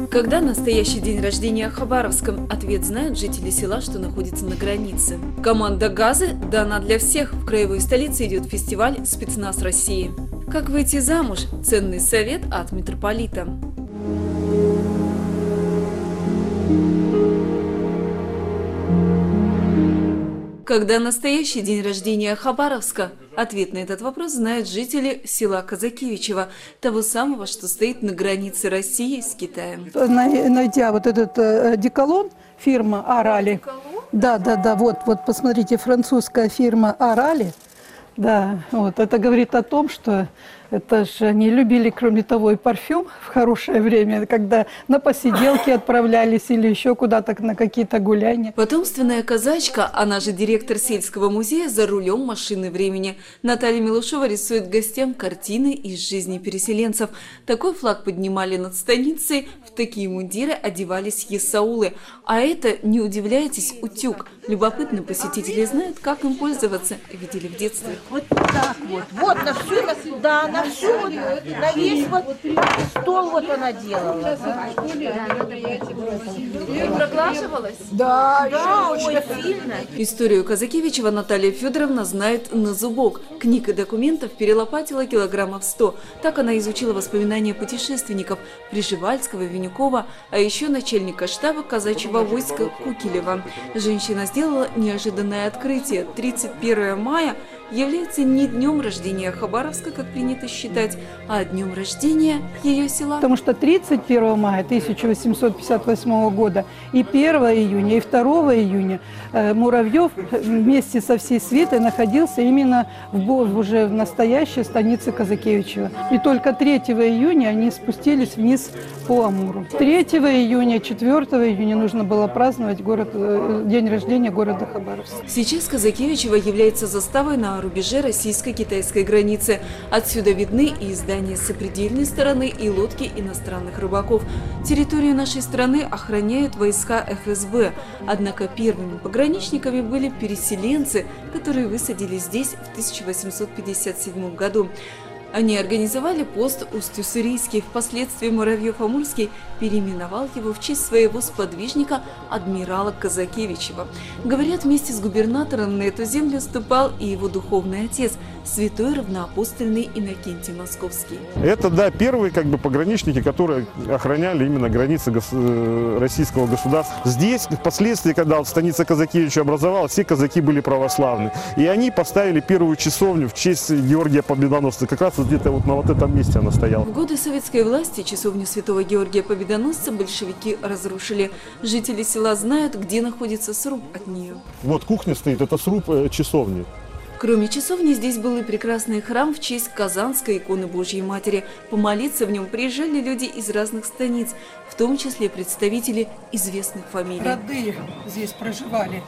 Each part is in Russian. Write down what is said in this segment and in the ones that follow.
Когда настоящий день рождения Хабаровска? Ответ знают жители села, что находится на границе. Команда «Газы» дана для всех. В краевой столице идет фестиваль «Спецназ России». Как выйти замуж? Ценный совет от митрополита. Когда настоящий день рождения Хабаровска? Ответ на этот вопрос знают жители села Казакевичево, того самого, что стоит на границе России с Китаем. Найдя вот этот одеколон, фирма «Арали». Да, вот посмотрите, французская фирма «Арали». Да, вот это говорит о том, что это же они любили, кроме того, и парфюм в хорошее время, когда на посиделки отправлялись или еще куда-то на какие-то гуляния. Потомственная казачка, она же директор сельского музея, за рулем машины времени. Наталья Милушева рисует гостям картины из жизни переселенцев. Такой флаг поднимали над станицей, в такие мундиры одевались есаулы. А это, не удивляйтесь, утюг. Любопытные посетители знают, как им пользоваться, видели в детстве. Вот так вот на всю, да, на всю, вот, на весь вот стол вот она делала. И проглаживалась? Да, очень сильно. Историю Казакевичева Наталья Федоровна знает на зубок. Книг и документов перелопатила килограммов 100. Так она изучила воспоминания путешественников Приживальского, Винюкова, а еще начальника штаба казачьего войска Кукелева. Женщина сделала неожиданное открытие. 31 мая является не днем рождения Хабаровска, как принято считать, а днем рождения ее села. Потому что 31 мая 1858 года и 1 июня, и 2 июня Муравьев вместе со всей свитой находился именно уже в настоящей станице Казакевичева. И только 3 июня они спустились вниз по Амуру. 3 июня, 4 июня нужно было праздновать день рождения города Хабаровска. Сейчас Казакевичево является заставой на рубеже российско-китайской границы. Отсюда видны и здания с сопредельной стороны, и лодки иностранных рыбаков. Территорию нашей страны охраняют войска ФСБ. Однако первыми пограничниками были переселенцы, которые высадились здесь в 1857 году. Они организовали пост Усть-Уссурийский. Впоследствии Муравьев-Амурский переименовал его в честь своего сподвижника адмирала Казакевичева. Говорят, вместе с губернатором на эту землю ступал и его духовный отец, святой равноапостольный Иннокентий Московский. Это, да, первые пограничники, которые охраняли именно границы российского государства. Здесь, впоследствии, когда станица Казакевича образовалась, все казаки были православны. И они поставили первую часовню в честь Георгия Победоносца. Как раз где-то вот на вот этом месте она стояла. В годы советской власти часовню святого Георгия Победоносца большевики разрушили. Жители села знают, где находится сруб от нее. Вот кухня стоит, это сруб часовни. Кроме часовни, здесь был и прекрасный храм в честь Казанской иконы Божьей Матери. Помолиться в нем приезжали люди из разных станиц, в том числе представители известных фамилий. Роды здесь проживали.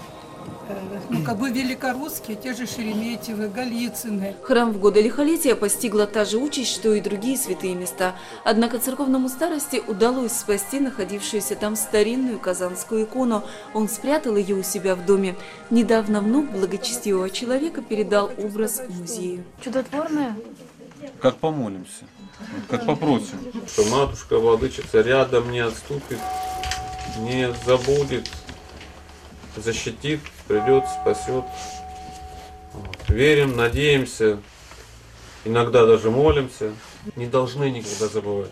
Великорусские, те же Шереметьевы, Голицыны. Храм в годы лихолетия постигла та же участь, что и другие святые места. Однако церковному старости удалось спасти находившуюся там старинную казанскую икону. Он спрятал ее у себя в доме. Недавно внук благочестивого человека передал образ музею. Чудотворная? Как помолимся, как попросим. Что матушка, владычица рядом не отступит, не забудет, защитит, придет, спасет. Верим, надеемся, иногда даже молимся. Не должны никогда забывать.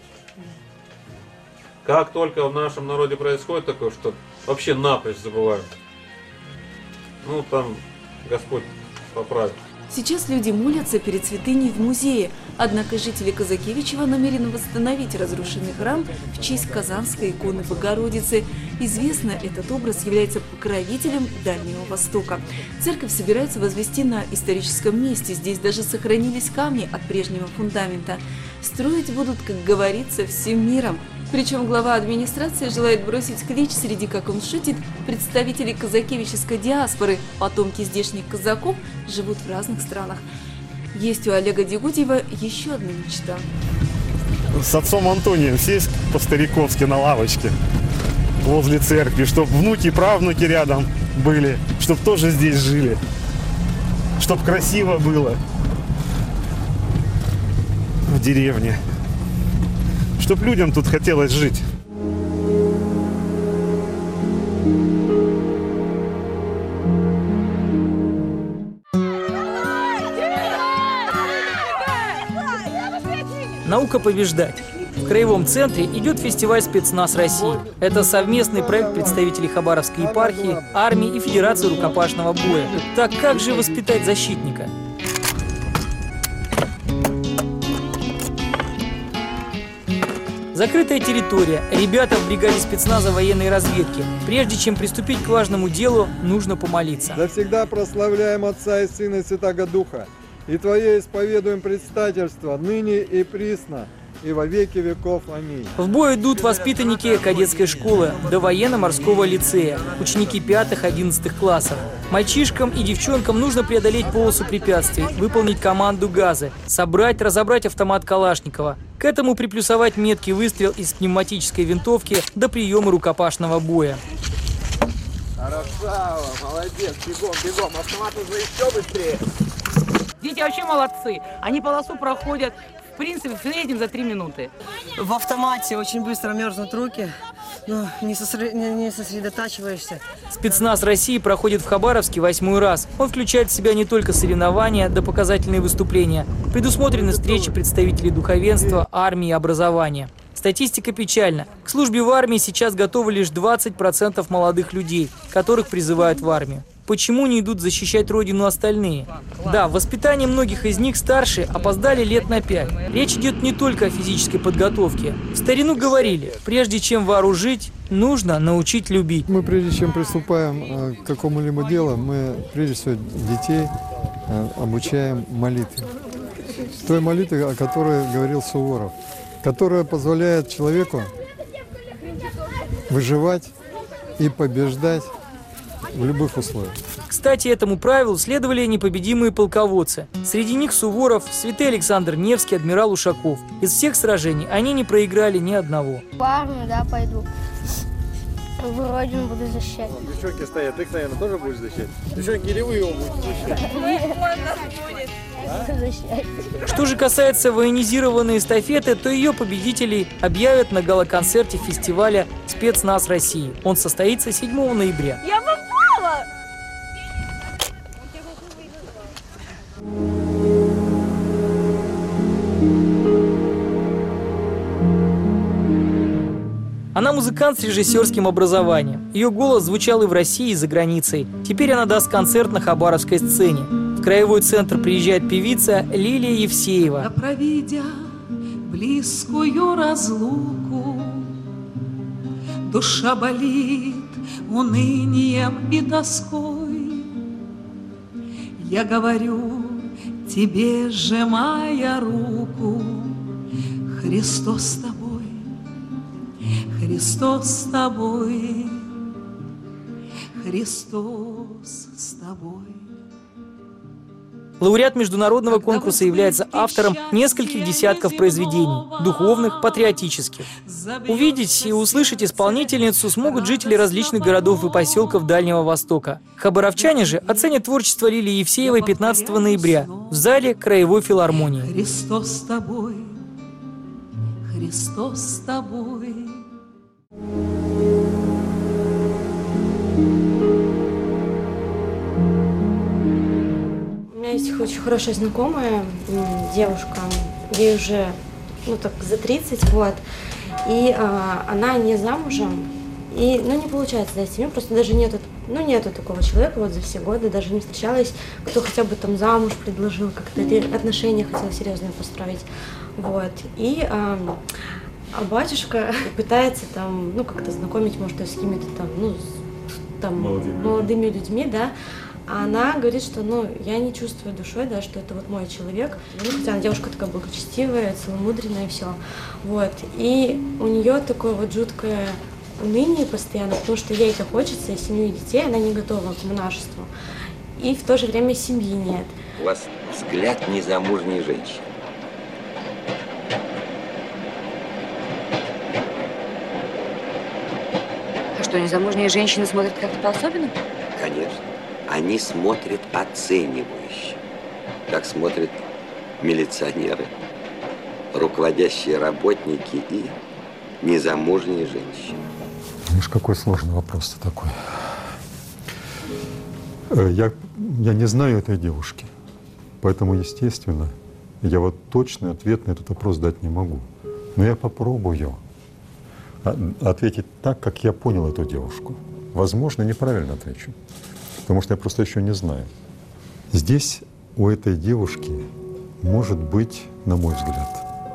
Как только в нашем народе происходит такое, что вообще напрочь забывают, там Господь поправит. Сейчас люди молятся перед святыней в музее. Однако жители Казакевичева намерены восстановить разрушенный храм в честь Казанской иконы Богородицы. Известно, этот образ является покровителем Дальнего Востока. Церковь собирается возвести на историческом месте. Здесь даже сохранились камни от прежнего фундамента. Строить будут, как говорится, всем миром. Причем глава администрации желает бросить клич среди, как он шутит, представителей казакевической диаспоры. Потомки здешних казаков живут в разных странах. Есть у Олега Дегудьева еще одна мечта. С отцом Антонием сесть по-стариковски на лавочке возле церкви, чтобы внуки и правнуки рядом были, чтобы тоже здесь жили, чтобы красиво было в деревне. Чтоб людям тут хотелось жить. Наука побеждать. В Краевом центре идет фестиваль «Спецназ России». Это совместный проект представителей Хабаровской епархии, армии и Федерации рукопашного боя. Так как же воспитать защитника? Закрытая территория. Ребята в бригаде спецназа военной разведки. Прежде чем приступить к важному делу, нужно помолиться. Завсегда прославляем Отца и Сына и Святаго Духа, и Твое исповедуем предстательство ныне и присно, и во веки веков. Аминь. В бой идут воспитанники кадетской школы до военно-морского лицея, ученики 5-11 классов. Мальчишкам и девчонкам нужно преодолеть полосу препятствий, выполнить команду газы, собрать, разобрать автомат Калашникова. К этому приплюсовать меткий выстрел из пневматической винтовки до приема рукопашного боя. Хорошо, молодец, бегом, бегом, автомат нужно еще быстрее. Дети вообще молодцы, они полосу проходят, в принципе, в среднем за 3 минуты. В автомате очень быстро мерзнут руки, но не сосредотачиваешься. Спецназ России проходит в Хабаровске 8-й раз. Он включает в себя не только соревнования, да показательные выступления. Предусмотрены встречи представителей духовенства, армии и образования. Статистика печальна. К службе в армии сейчас готовы лишь 20% молодых людей, которых призывают в армию. Почему не идут защищать родину остальные? Да, в воспитании многих из них старшие опоздали лет на 5. Речь идет не только о физической подготовке. В старину говорили, прежде чем вооружить, нужно научить любить. Мы прежде чем приступаем к какому-либо делу, мы прежде всего детей обучаем молитве. Той молитве, о которой говорил Суворов, которая позволяет человеку выживать и побеждать в любых условиях. Кстати, этому правилу следовали непобедимые полководцы. Среди них Суворов, святый Александр Невский, адмирал Ушаков. Из всех сражений они не проиграли ни одного. В армию, да, пойду. В родину буду защищать. Девчонки стоят, ты, наверное, тоже будешь защищать? Девчонки, или вы его будете защищать? Что же касается военизированной эстафеты, то ее победителей объявят на гала-концерте фестиваля «Спецназ России». Он состоится 7 ноября. Я попала! Она музыкант с режиссерским образованием. Ее голос звучал и в России, и за границей. Теперь она даст концерт на хабаровской сцене. В Краевой центр приезжает певица Лилия Евсеева. Да провидя близкую разлуку, душа болит унынием и тоской. Я говорю тебе, сжимая руку, Христос с тобой. Христос с тобой, Христос с тобой. Лауреат международного конкурса является автором нескольких десятков произведений – духовных, патриотических. Увидеть и услышать исполнительницу смогут жители различных городов и поселков Дальнего Востока. Хабаровчане же оценят творчество Лилии Евсеевой 15 ноября в зале Краевой филармонии. Христос с тобой, Христос с тобой. У меня есть очень хорошая знакомая девушка, ей уже так за 30, вот, и она не замужем, и не получается дать семью, просто даже нету такого человека, вот за все годы даже не встречалась, кто хотя бы там замуж предложил, как-то отношения хотел серьезные построить, вот, и батюшка пытается там, как-то знакомить, может, с какими-то там, молодыми людьми, да, а она говорит, что, я не чувствую душой, да, что это вот мой человек, хотя она девушка такая благочестивая, целомудренная и все, вот, и у нее такое вот жуткое уныние постоянно, потому что ей-то хочется, и семью, и детей, она не готова к монашеству, и в то же время семьи нет. У вас взгляд незамужней женщины. А что, незамужние женщины смотрят как-то по-особенному? Конечно. Они смотрят оценивающе, как смотрят милиционеры, руководящие работники и незамужние женщины. Видишь, какой сложный вопрос-то такой. Я не знаю этой девушки, поэтому, естественно, Я вот точный ответ на этот вопрос дать не могу. Но я попробую ответить так, как я понял эту девушку. Возможно, неправильно отвечу, потому что я просто еще не знаю. Здесь у этой девушки может быть, на мой взгляд,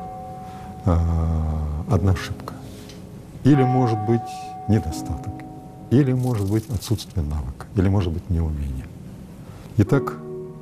одна ошибка. Или может быть недостаток, или может быть отсутствие навыка, или может быть неумение. Итак,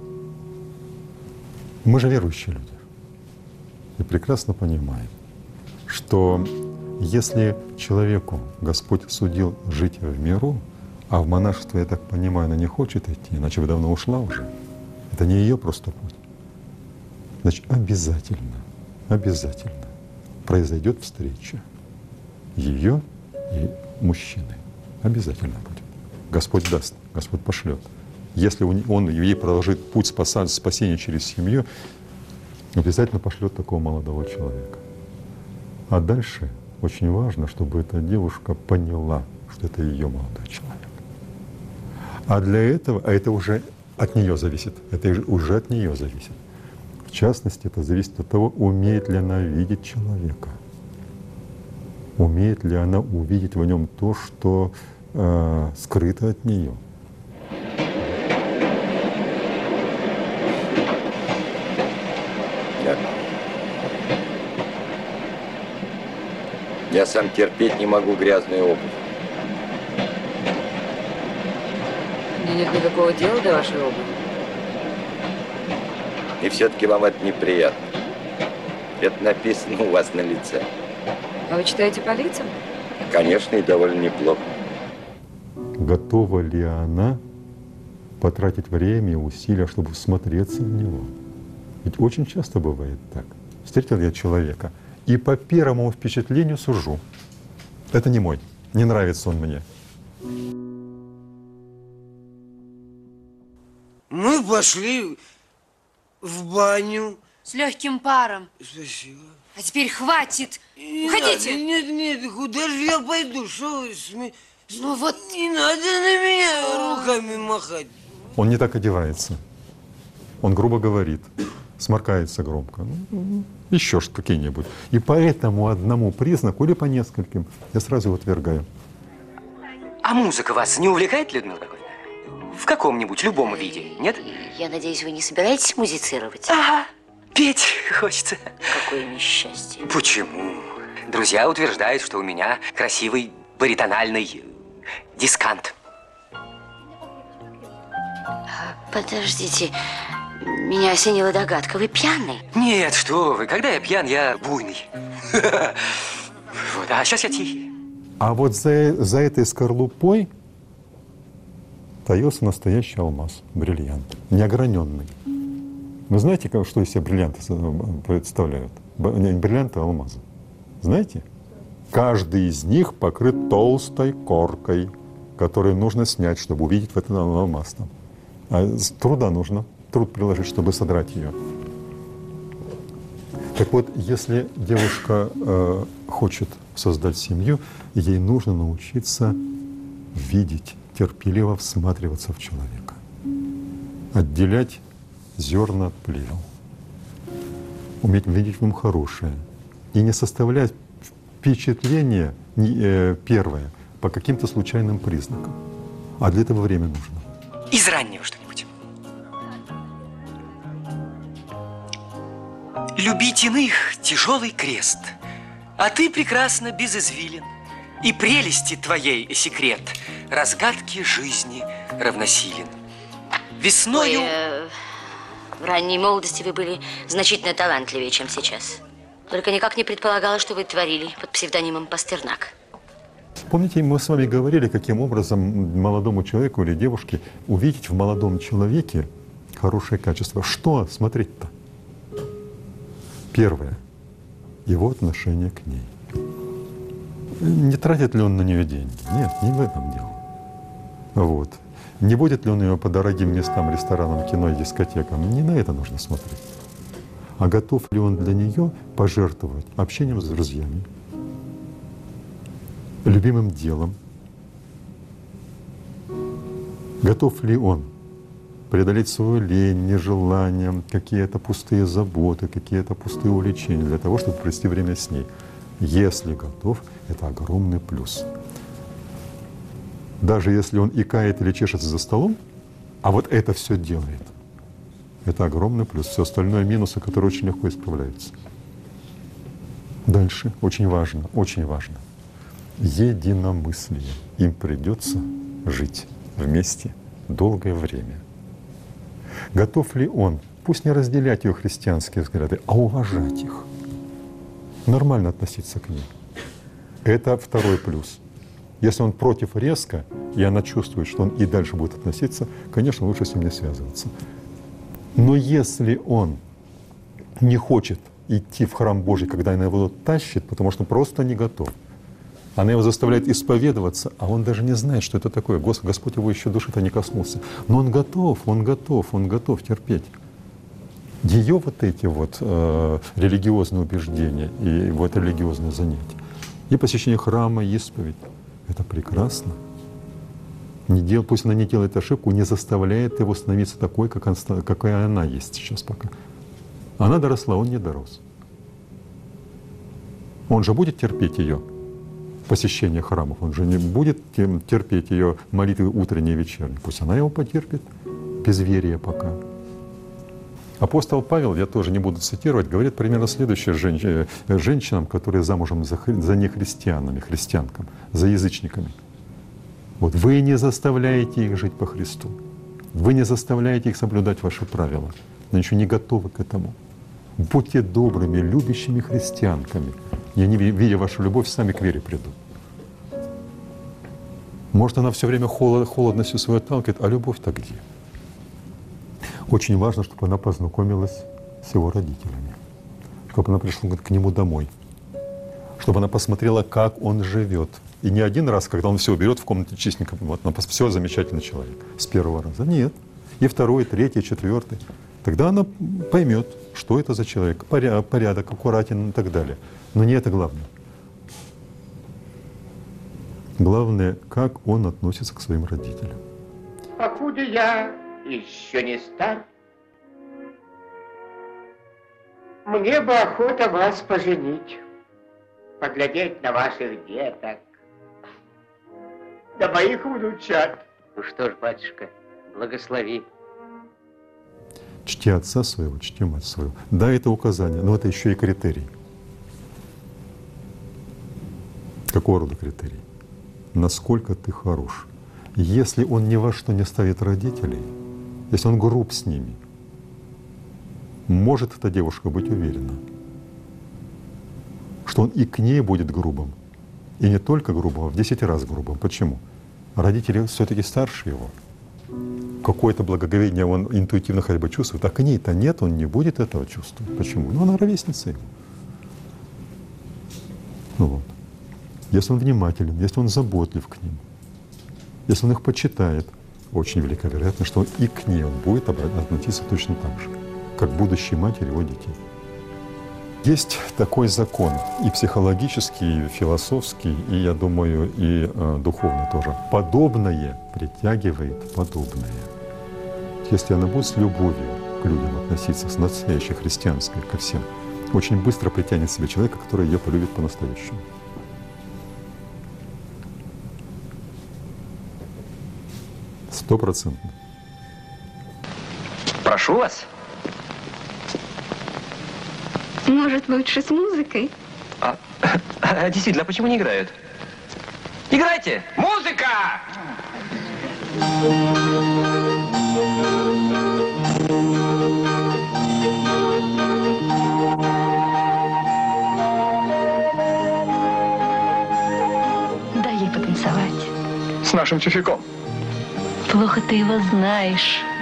мы же верующие люди и прекрасно понимаем, что если человеку Господь судил жить в миру, а в монашество, я так понимаю, она не хочет идти, иначе бы давно ушла уже. Это не ее просто путь. Значит, обязательно произойдет встреча ее и мужчины. Обязательно будет. Господь даст, Господь пошлет. Если он ей продолжит путь спасения через семью, обязательно пошлет такого молодого человека. А дальше очень важно, чтобы эта девушка поняла, что это ее молодой человек. А для этого, а это уже от нее зависит, это уже от нее зависит. В частности, это зависит от того, умеет ли она видеть человека, умеет ли она увидеть в нем то, что скрыто от нее. Я сам терпеть не могу грязную обувь. Мне нет никакого дела до вашей обуви. И все-таки вам это неприятно. Это написано у вас на лице. А вы читаете по лицам? Конечно, и довольно неплохо. Готова ли она потратить время и усилия, чтобы всмотреться в него? Ведь очень часто бывает так. Встретил я человека и по первому впечатлению сужу. Это не мой, не нравится он мне. Мы пошли в баню. С легким паром. Спасибо. А теперь хватит. Не Уходите. надо, нет, куда же я пойду? Что вы Ну вот. Не надо на меня руками махать. Он не так одевается. Он грубо говорит, сморкается громко. Еще что какие-нибудь. И по этому одному признаку или по нескольким я сразу его отвергаю. А музыка вас не увлекает, Людмила Прокофьевна? В каком-нибудь любом виде, нет? Я надеюсь, вы не собираетесь музицировать? Ага, петь хочется. Какое несчастье. Почему? Друзья утверждают, что у меня красивый баритональный дискант. Подождите, меня осенила догадка. Вы пьяный? Нет, что вы, когда я пьян, я буйный. Вот, а сейчас я тихий. А вот за этой скорлупой таился настоящий алмаз, бриллиант, неограненный. Вы знаете, что из себя бриллианты представляют? Не бриллианты, а алмазы. Знаете? Каждый из них покрыт толстой коркой, которую нужно снять, чтобы увидеть в этом алмаз. А труда нужно, труд приложить, чтобы содрать ее. Так вот, если девушка хочет создать семью, ей нужно научиться видеть, терпеливо всматриваться в человека, отделять зерна от плевел, уметь видеть в нем хорошее и не составлять впечатление первое по каким-то случайным признакам. А для этого время нужно. Из раннего что-нибудь. Любить иных — тяжелый крест, а ты прекрасна без извилин, и прелести твоей секрет разгадке жизни равносилен. Весною... В ранней молодости вы были значительно талантливее, чем сейчас. Только никак не предполагала, что вы творили под псевдонимом Пастернак. Помните, мы с вами говорили, каким образом молодому человеку или девушке увидеть в молодом человеке хорошее качество. Что смотреть-то? Первое. Его отношение к ней. Не тратит ли он на нее деньги? Нет, не в этом дело. Вот. Не водит ли он ее по дорогим местам, ресторанам, кино и дискотекам? Не на это нужно смотреть. А готов ли он для нее пожертвовать общением с друзьями, любимым делом? Готов ли он преодолеть свою лень, нежелание, какие-то пустые заботы, какие-то пустые увлечения для того, чтобы провести время с ней. Если готов, это огромный плюс. Даже если он икает или чешется за столом, а вот это все делает, это огромный плюс. Все остальное минусы, которые очень легко исправляются. Дальше, очень важно, единомыслие. Им придется жить вместе долгое время. Готов ли он, пусть не разделять ее христианские взгляды, а уважать их, нормально относиться к ним? Это второй плюс. Если он против резко, и она чувствует, что он и дальше будет относиться, конечно, лучше с ним не связываться. Но если он не хочет идти в храм Божий, когда она его тащит, потому что он просто не готов, она его заставляет исповедоваться, а он даже не знает, что это такое. Господь его еще души-то не коснулся. Но он готов терпеть. Ее вот эти вот религиозные убеждения и вот религиозные занятия, и посещение храма, и исповедь — это прекрасно. Пусть она не делает ошибку, не заставляет его становиться такой, какая она есть сейчас пока. Она доросла, он не дорос. Он же будет терпеть ее посещение храмов, он же не будет терпеть ее молитвы утренние и вечерние. Пусть она его потерпит, безверие пока. Апостол Павел, я тоже не буду цитировать, говорит примерно следующее женщинам, которые замужем за нехристианами, христианкам, за язычниками. Вот вы не заставляете их жить по Христу, вы не заставляете их соблюдать ваши правила, но еще не готовы к этому. Будьте добрыми, любящими христианками, и они, видя вашу любовь, сами к вере придут. Может, она все время холодностью свою отталкивает, а любовь-то где? Очень важно, чтобы она познакомилась с его родителями, чтобы она пришла к нему домой, чтобы она посмотрела, как он живет. И не один раз, когда он все берет в комнате чистенько, вот, все замечательный человек с первого раза. Нет. И второй, третий, четвертый. Тогда она поймет, что это за человек, порядок, аккуратен и так далее. Но не это главное. Главное, как он относится к своим родителям. Покуда я еще не стар, мне бы охота вас поженить, поглядеть на ваших деток, на моих внучат. Ну что ж, батюшка, благослови. Чти отца своего, чти мать свою. Да, это указание, но это еще и критерий. Какого рода критерий? Насколько ты хорош. Если он ни во что не ставит родителей, если он груб с ними, может эта девушка быть уверена, что он и к ней будет грубым. И не только грубым, а в 10 раз грубым. Почему? Родители все-таки старше его. Какое-то благоговение он интуитивно хотя бы чувствует, а к ней-то нет, он не будет этого чувствовать. Почему? Ну, она ровесница его. Ну вот. Если он внимателен, если он заботлив к ним, если он их почитает, очень велика вероятность, что и к ней он будет относиться точно так же, как будущей матери его детей. Есть такой закон, и психологический, и философский, и, я думаю, и духовный тоже. Подобное притягивает подобное. Если она будет с любовью к людям относиться, с настоящей христианской ко всем, очень быстро притянет себе человека, который ее полюбит по-настоящему. Стопроцентно. Прошу вас. Может, лучше с музыкой? Действительно, а почему не играют? Играйте! Музыка! Дай ей потанцевать. С нашим тюфяком. Плохо ты его знаешь.